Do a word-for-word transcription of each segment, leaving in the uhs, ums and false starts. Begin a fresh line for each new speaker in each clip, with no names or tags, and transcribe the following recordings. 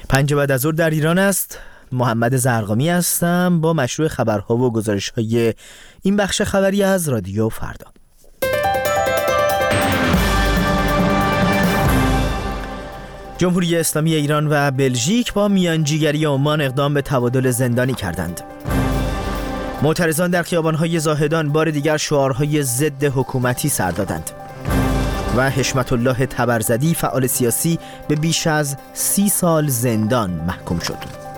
پنج بعد از ظهر در ایران است. محمد زرقامی هستم با مشروع خبرها و گزارش‌های این بخش خبری از رادیو فردا. جمهوری اسلامی ایران و بلژیک با میانجیگری عمان اقدام به تبادل زندانی کردند. معترضان در خیابان‌های زاهدان بار دیگر شعارهای ضد حکومتی سر دادند. و حشمت الله تبرزدی فعال سیاسی به بیش از سی سال زندان محکوم شد.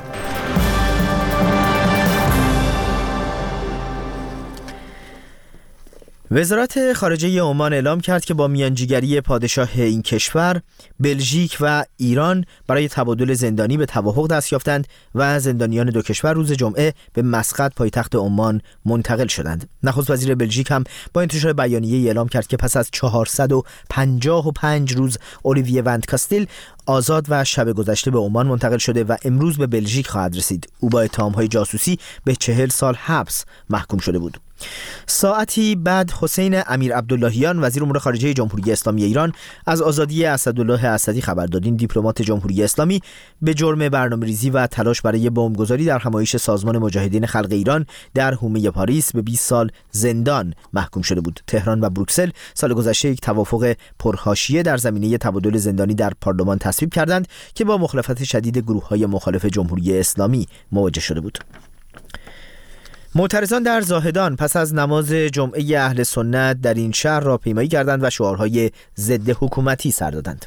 وزارت خارجه عمان اعلام کرد که با میانجیگری پادشاه این کشور، بلژیک و ایران برای تبادل زندانی به توافق دست یافتند و زندانیان دو کشور روز جمعه به مسقط پایتخت عمان منتقل شدند. نخست وزیر بلژیک هم با انتشار بیانیه‌ای اعلام کرد که پس از چهارصد و پنجاه و پنج روز اولیویه وند کاستیل آزاد و شب گذشته به عمان منتقل شده و امروز به بلژیک خواهد رسید. او با اتهام‌های جاسوسی به چهل سال حبس محکوم شده بود. ساعتی بعد حسین امیر عبداللهیان وزیر امور خارجه جمهوری اسلامی ایران از آزادی اسدالله اسدی خبر داد. این دیپلمات جمهوری اسلامی به جرم برنامه‌ریزی و تلاش برای بمبگذاری در همایش سازمان مجاهدین خلق ایران در حومه پاریس به بیست سال زندان محکوم شده بود. تهران و بروکسل سال گذشته یک توافق پرحاشیه در زمینه تبادل زندانی در پارلمان تصویب کردند که با مخالفت شدید گروه‌های مخالف جمهوری اسلامی مواجه شده بود. معترضان در زاهدان پس از نماز جمعه اهل سنت در این شهر راهپیمایی کردند و شعارهای ضد حکومتی سر دادند.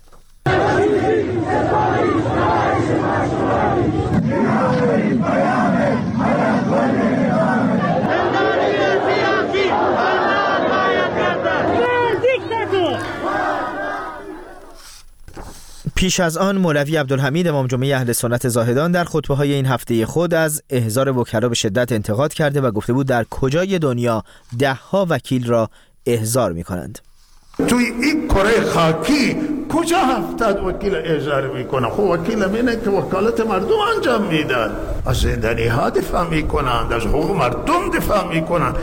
پیش از آن مولوی عبدالحمید امام جمعه اهل سنت زاهدان در خطبه‌های این هفته خود از احضار وکلا به شدت انتقاد کرده و گفته بود در کجای دنیا ده ها وکیل را احضار می‌کنند.
توی این کره خاکی کجا هفتاد وکیل احضار میکنن؟ خب وکیل مینه که وکالت مردم انجام میدن، از زندانی ها دفاع میکنند، از حقوق مردم دفاع میکنند.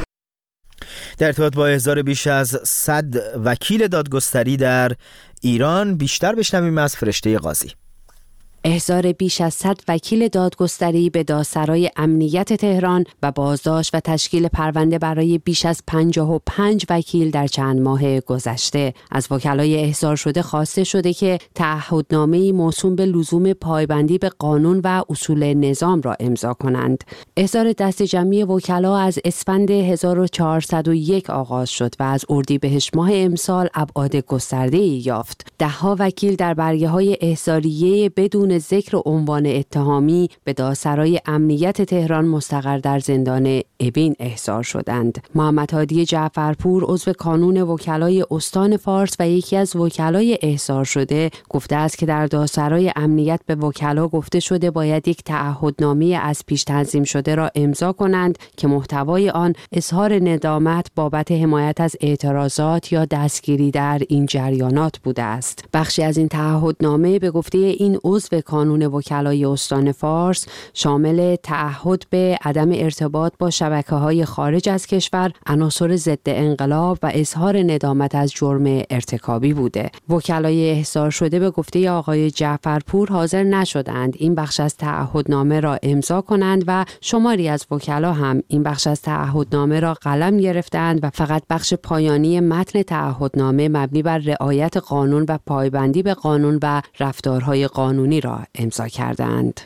در ارتباط با احضار بیش از صد وکیل دادگستری در ایران بیشتر بشنویم از فرشته قاضی.
احضار بیش از صد وکیل دادگستری به دادسرای امنیت تهران و بازداشت و تشکیل پرونده برای بیش از پنجاه و پنج وکیل در چند ماه گذشته. از وکلای احضار شده خواسته شده که تعهدنامه‌ای موسوم به لزوم پایبندی به قانون و اصول نظام را امضا کنند. احضار دست جمعی وکلا از اسفند هزار و چهارصد و یک آغاز شد و از اردیبهشت ماه امسال ابعاد گسترده‌ای یافت. ده‌ها وکیل در برگه‌های احضاریه بدون ذکر عنوان اتهامی به دادسرای امنیت تهران مستقر در زندان ابین احضار شدند. محمد هادی جعفرپور عضو کانون وکلای استان فارس و یکی از وکلای احضار شده گفته است که در دادسرای امنیت به وکلا گفته شده باید یک تعهدنامه از پیش تنظیم شده را امضا کنند که محتوای آن اظهار ندامت بابت حمایت از اعتراضات یا دستگیری در این جریانات بوده است. بخشی از این تعهدنامه به گفته این عضو کانون وکلای استان فارس شامل تعهد به عدم ارتباط با شبکه‌های خارج از کشور، عناصر ضد انقلاب و اظهار ندامت از جرم ارتکابی بوده. وکلای احضار شده به گفته آقای جعفرپور حاضر نشدند این بخش از تعهدنامه را امضا کنند و شماری از وکلا هم این بخش از تعهدنامه را قلم گرفتند و فقط بخش پایانی متن تعهدنامه مبنی بر رعایت قانون و پایبندی به قانون و رفتارهای قانونی را امضا کردند.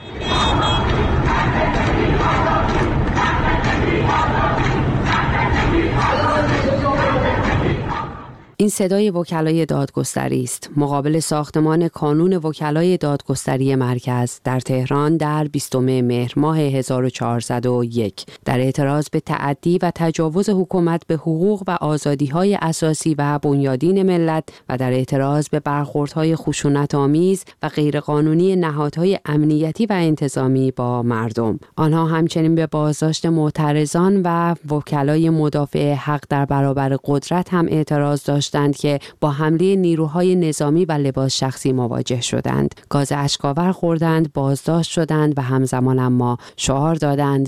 این صدای وکلای دادگستری است. مقابل ساختمان کانون وکلای دادگستری مرکز در تهران در بیستم مهر ماه هزار و چهارصد و یک در اعتراض به تعدی و تجاوز حکومت به حقوق و آزادی‌های اساسی و بنیادین ملت و در اعتراض به برخوردهای خشونت‌آمیز و غیرقانونی نهادهای امنیتی و انتظامی با مردم. آنها همچنین به بازداشت معترضان و وکلای مدافع حق در برابر قدرت هم اعتراض داشتند که با حمله نیروهای نظامی و لباس شخصی مواجه شدند. گاز اشک‌آور خوردند، بازداشت شدند و همزمان اما شعار دادند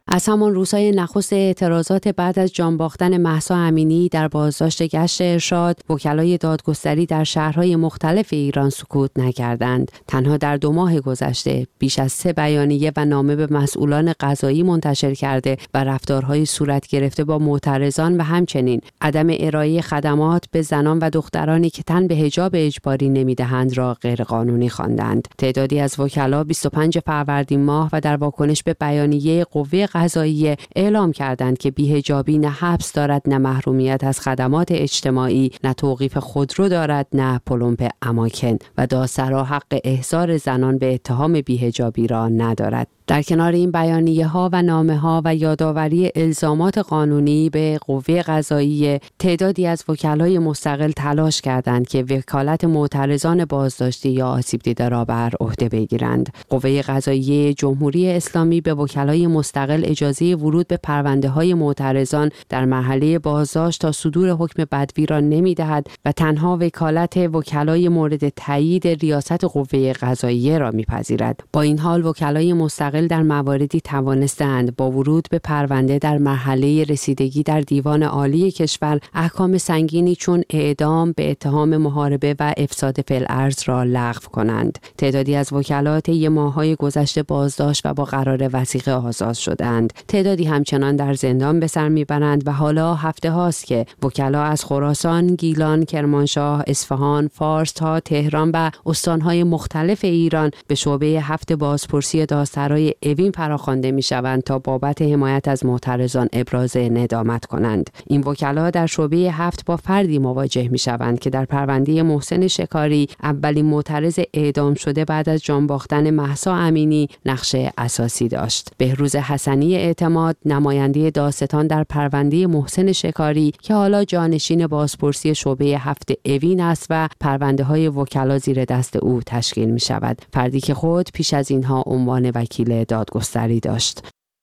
از همان روزهای نخست اعتراضات بعد از جان باختن مهسا امینی در بازداشت گشت ارشاد، وکلای دادگستری در شهرهای مختلف ایران سکوت نکردند. تنها در دو ماه گذشته بیش از سه بیانیه و نامه به مسئولان قضایی منتشر کرده و رفتارهای صورت گرفته با معترضان و همچنین عدم ارائه خدمات به زنان و دخترانی که تن به حجاب اجباری نمیدهند را غیرقانونی خواندند. تعدادی از وکلا بیست و پنجم فروردین ماه و در واکنش به بیانیه قوه قضاییه اعلام کردند که بی‌حجابی نه حبس دارد، نه محرومیت از خدمات اجتماعی، نه توقیف خودرو دارد، نه پلمپ اماکن و دادسرا حق احضار زنان به اتهام بی‌حجابی را ندارد. در کنار این بیانیه ها و نامه ها و یادآوری الزامات قانونی به قوه قضاییه، تعدادی از وکلای مستقل تلاش کردند که وکالت معترضان بازداشتی یا آسیب دیده را بر عهده بگیرند. قوه قضاییه جمهوری اسلامی به وکلای مستقل اجازه ورود به پرونده های معترضان در مرحله بازداشت تا صدور حکم بدوی را نمی‌دهد و تنها وکالت وکلای مورد تایید ریاست قوه قضاییه را می‌پذیرد. با این حال وکلای مستقل در مواردی توانستند با ورود به پرونده در مرحله رسیدگی در دیوان عالی کشور احکام سنگینی چون اعدام به اتهام محاربه و افساد فی‌الارض را لغو کنند. تعدادی از وکلا طی ماه‌های گذشته بازداشت و با قرار وثیقه آزاد شدند. تعدادی همچنان در زندان به سر میبرند و حالا هفته هاست که وکلا از خراسان، گیلان، کرمانشاه، اصفهان، فارس تا تهران و استان‌های مختلف ایران به شعبه هفت بازپرسی دادسرای اوین فراخوانده می‌شوند تا بابت حمایت از معترضان ابراز ندامت کنند. این وکلا در شعبه هفت با فردی مواجه می‌شوند که در پرونده محسن شکاری، اولین معترض اعدام شده بعد از جان باختن مهسا امینی، نقش اساسی داشت. بهروز حسنی اعتماد، نماینده دادستان در پرونده محسن شکاری که حالا جانشین بازپرسی شعبه هفت اوین است و پرونده‌های وکلا زیر دست او تشکیل می‌شود. فردی که خود پیش از اینها عنوان وکیل دادگستری داشت.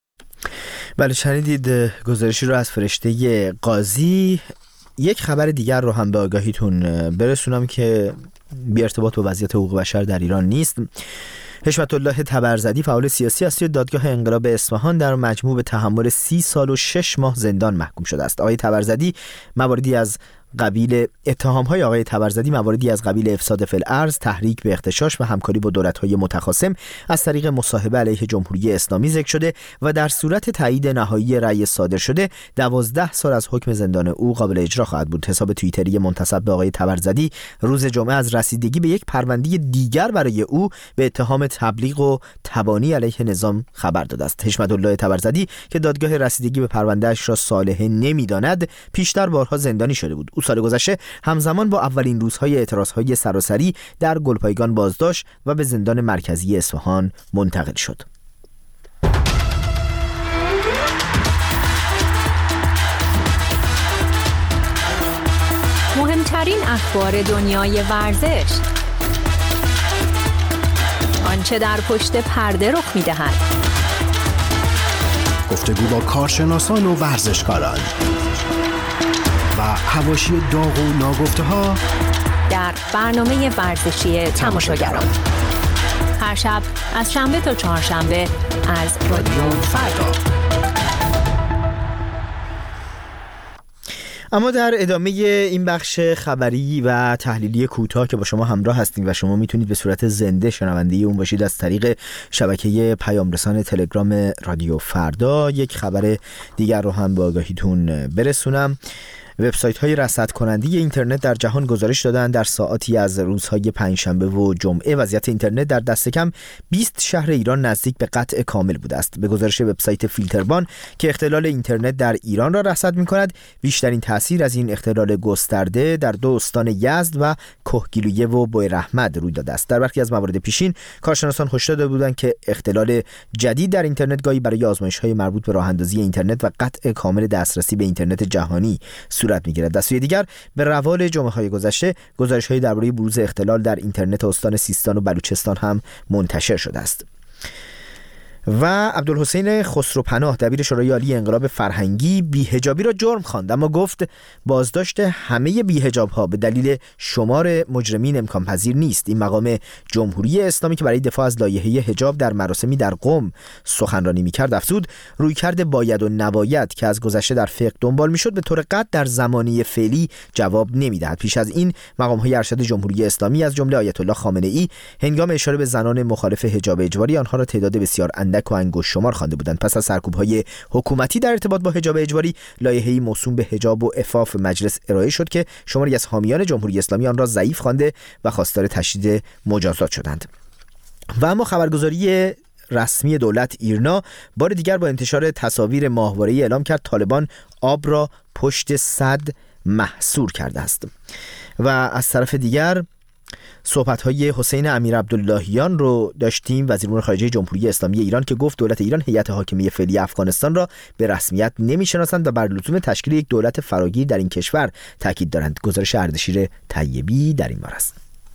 بله، شنیدید گزارشی رو از فرشته قاضی. یک خبر دیگر رو هم به آگاهیتون برسونم که بی ارتباط با وضعیت حقوق بشر در ایران نیست. حشمت الله تبرزدی فعال سیاسی از سوی دادگاه انقلاب اصفهان در مجموع به تحمل سی سال و شش ماه زندان محکوم شده است. آقای تبرزدی مواردی از قبیل اتهام‌های آقای تبرزدی مواردی از قبیل افساد فی‌الارض، تحریک به اغتشاش و همکاری با دولت‌های متخاصم از طریق مصاحبه علیه جمهوری اسلامی ذکر شده و در صورت تایید نهایی رأی صادر شده دوازده سال از حکم زندان او قابل اجرا خواهد بود. حساب توییتری منتسب به آقای تبرزدی روز جمعه از رسیدگی به یک پرونده دیگر برای او به اتهام تبلیغ و تبانی علیه نظام خبر داده است. حشمت الله تبرزدی که دادگاه رسیدگی به پرونده‌اش را صالحه نمی‌داند، پیشتر بارها زندانی شده بود. او سال گذشته همزمان با اولین روزهای اعتراضهای سراسری در گلپایگان بازداشت و به زندان مرکزی اصفهان منتقل شد.
مهمترین اخبار دنیای ورزش، آنچه در پشت پرده رخ می‌دهد،
گفتگو با کارشناسان و ورزشکاران و حواشی داغ و ناگفته‌ها
در برنامه ورزشی تماشاگران، هر شب از شنبه تا چهارشنبه از رادیو فردا.
اما در ادامه این بخش خبری و تحلیلی کوتاه که با شما همراه هستیم و شما میتونید به صورت زنده شنونده اون باشید از طریق شبکه پیام رسان تلگرام رادیو فردا، یک خبر دیگر رو هم به آگاهیتون برسونم. وبسایت های رصد کننده اینترنت در جهان گزارش دادند در ساعاتی از روزهای پنجشنبه و جمعه وضعیت اینترنت در دست کم بیست شهر ایران نزدیک به قطع کامل بوده است. به گزارش وبسایت فیلتربان که اختلال اینترنت در ایران را رصد می‌کند، بیشترین تاثیر از این اختلال گسترده در دو استان یزد و کهگیلویه و بویراحمد روی داده است. در برخی از موارد پیشین کارشناسان هشدار داده بودند که اختلال جدید در اینترنت گاهی برای آزمایش‌های مربوط به راه‌اندازی اینترنت و قطع کامل دسترسی به اینترنت جهانی صورت می‌گیرد. در سوی دیگر به روال جمعه‌های گذشته گزارش‌هایی درباره بروز اختلال در اینترنت استان سیستان و بلوچستان هم منتشر شده است. و عبدالحسین خسروپناه دبیر شورای عالی انقلاب فرهنگی بی‌حجابی را جرم خواند، اما گفت بازداشت همه بی‌حجاب‌ها به دلیل شمار مجرمین امکان پذیر نیست. این مقام جمهوری اسلامی که برای دفاع از لایحه حجاب در مراسمی در قم سخنرانی می‌کرد افزود رویکرد باید و نباید که از گذشته در فقه دنبال می‌شد به طور قطع در زمانه فعلی جواب نمی‌دهد. پیش از این مقام‌های ارشد جمهوری اسلامی از جمله آیت الله خامنه‌ای هنگام اشاره به زنان مخالف حجاب اجباری آنها را تعداد بسیار اندک و انگشت شمار خوانده بودند. پس از سرکوب‌های حکومتی در ارتباط با حجاب اجباری، لایحه‌ای موسوم به حجاب و عفاف مجلس ارائه شد که شماری از حامیان جمهوری اسلامی آن را ضعیف خوانده و خواستار تشدید مجازات شدند. و اما خبرگزاری رسمی دولت ایرنا بار دیگر با انتشار تصاویر ماهواره‌ای اعلام کرد طالبان آب را پشت سد محصور کرده است. و از طرف دیگر صحبت‌های حسین امیرعبداللهیان رو داشتیم، وزیر امور خارجه جمهوری اسلامی ایران، که گفت دولت ایران هیئت حاکمه فعلی افغانستان را به رسمیت نمی‌شناسند و بر لزوم تشکیل یک دولت فراگیر در این کشور تاکید دارند. گزارش اردشیر طیبی در این باره است.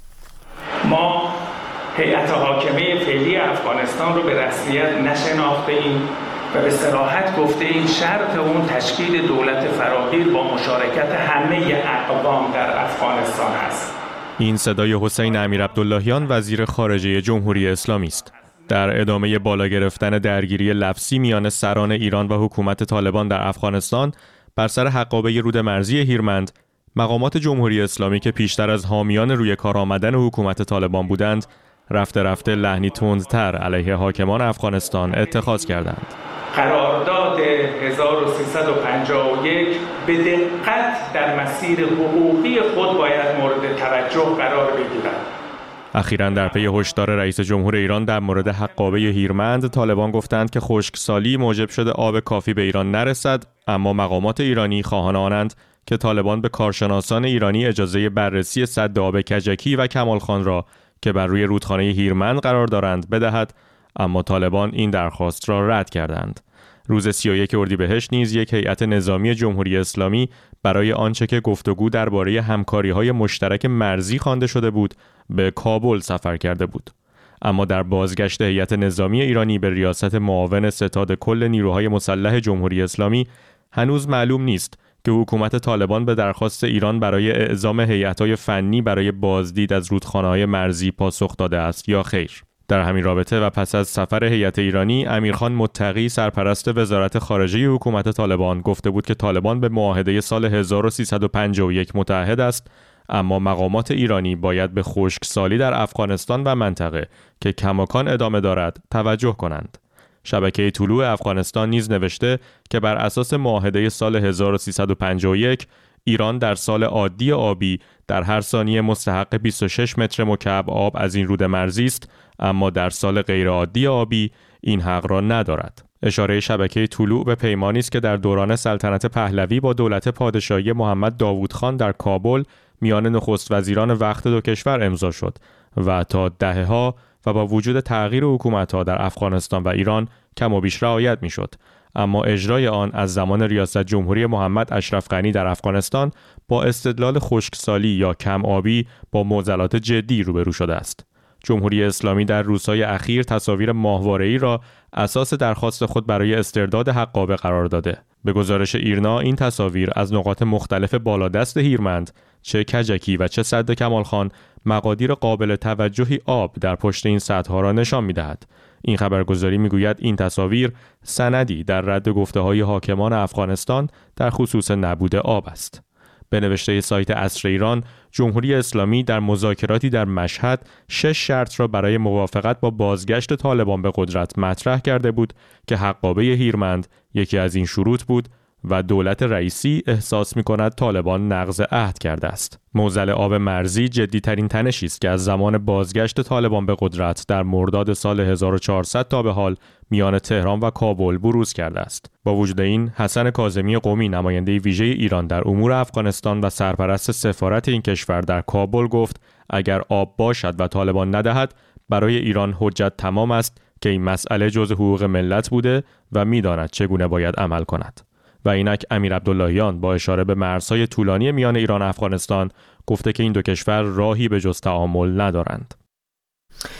ما هیئت حاکمه فعلی افغانستان رو به رسمیت نشناخته‌ایم و به صراحت گفته این شرط اون تشکیل دولت فراگیر با مشارکت همه اقوام در افغانستان است.
این صدای حسین امیرعبداللهیان وزیر خارجه جمهوری اسلامی است. در ادامه بالا گرفتن درگیری لفظی میان سران ایران و حکومت طالبان در افغانستان بر سر حقابه رود مرزی هیرمند، مقامات جمهوری اسلامی که پیشتر از حامیان روی کار آمدن حکومت طالبان بودند، رفته رفته لحنی تندتر علیه حاکمان افغانستان اتخاذ کردند.
قرارداد هزار و سیصد و پنجاه و یک به دقت در مسیر حقوقی خود باید مورد توجه قرار بگیرد.
اخیراً در پی هشدار رئیس جمهور ایران در مورد حقابه هیرمند، طالبان گفتند که خشکسالی موجب شده آب کافی به ایران نرسد، اما مقامات ایرانی خواهان آنند که طالبان به کارشناسان ایرانی اجازه بررسی سد آب کجکی و کمالخان را که بر روی رودخانه هیرمند قرار دارند بدهد، اما طالبان این درخواست را رد کردند. روز سی و یک اردیبهشت نیز یک هیئت نظامی جمهوری اسلامی برای آنچه که گفتگو درباره همکاری‌های مشترک مرزی خوانده شده بود به کابل سفر کرده بود. اما در بازگشت هیئت نظامی ایرانی به ریاست معاون ستاد کل نیروهای مسلح جمهوری اسلامی هنوز معلوم نیست که حکومت طالبان به درخواست ایران برای اعزام هیئت‌های فنی برای بازدید از رودخانه‌های مرزی پاسخ داده است یا خیر. در همین رابطه و پس از سفر هیئت ایرانی، امیرخان متقی سرپرست وزارت خارجه حکومت طالبان گفته بود که طالبان به معاهده سال هزار و سیصد و پنجاه و یک متعهد است، اما مقامات ایرانی باید به خشکسالی در افغانستان و منطقه که کماکان ادامه دارد توجه کنند. شبکه طلوع افغانستان نیز نوشته که بر اساس معاهده سال هزار و سیصد و پنجاه و یک ایران در سال عادی آبی در هر ثانیه مستحق بیست و شش متر مکعب آب از این رود مرزی است، اما در سال غیر عادی آبی این حق را ندارد. اشاره شبکه طلوع به پیمانی است که در دوران سلطنت پهلوی با دولت پادشاهی محمد داوود خان در کابل میان نخست وزیران وقت دو کشور امضا شد و تا دهه‌ها و با وجود تغییر حکومت‌ها در افغانستان و ایران کم و بیش رعایت می‌شد، اما اجرای آن از زمان ریاست جمهوری محمد اشرف غنی در افغانستان با استدلال خشکسالی یا کم آبی با معضلات جدی روبرو شده است. جمهوری اسلامی در روزهای اخیر تصاویر ماهواره‌ای را اساس درخواست خود برای استرداد حقابه قرار داده. به گزارش ایرنا این تصاویر از نقاط مختلف بالادست هیرمند، چه کجکی و چه سد کمالخان، مقادیر قابل توجهی آب در پشت این سدها را نشان می‌دهد. این خبرگزاری میگوید این تصاویر سندی در رد گفته‌های حاکمان افغانستان در خصوص نبود آب است. به نوشته سایت عصر ایران، جمهوری اسلامی در مذاکراتی در مشهد شش شرط را برای موافقت با بازگشت طالبان به قدرت مطرح کرده بود که حقابه هیرمند یکی از این شروط بود و دولت رئیسی احساس می‌کند طالبان نقض عهد کرده است. معضل آب مرزی جدی‌ترین تنشی است که از زمان بازگشت طالبان به قدرت در مرداد سال هزار و چهارصد تا به حال میان تهران و کابل بروز کرده است. با وجود این، حسن کاظمی قمی، نماینده ویژه ایران در امور افغانستان و سرپرست سفارت این کشور در کابل گفت اگر آب باشد و طالبان ندهد، برای ایران حجت تمام است که این مسئله جزء حقوق ملت بوده و می‌داند چگونه باید عمل کند. و اینک امیرعبداللهیان با اشاره به مرزهای طولانی میان ایران و افغانستان گفته که این دو کشور راهی به جز تعامل ندارند.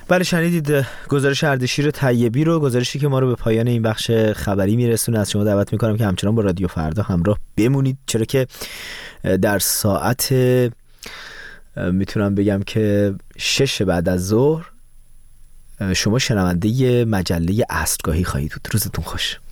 بله شنیدید گزارش اردشیر طیبی رو، گزارشی که ما رو به پایان این بخش خبری میرسونه. از شما دعوت میکنم که همچنان با رادیو فردا همراه بمونید، چرا که در ساعت میتونم بگم که شش بعد از ظهر شما شنونده مجله عصرگاهی خواهید بود. روزتون خوش.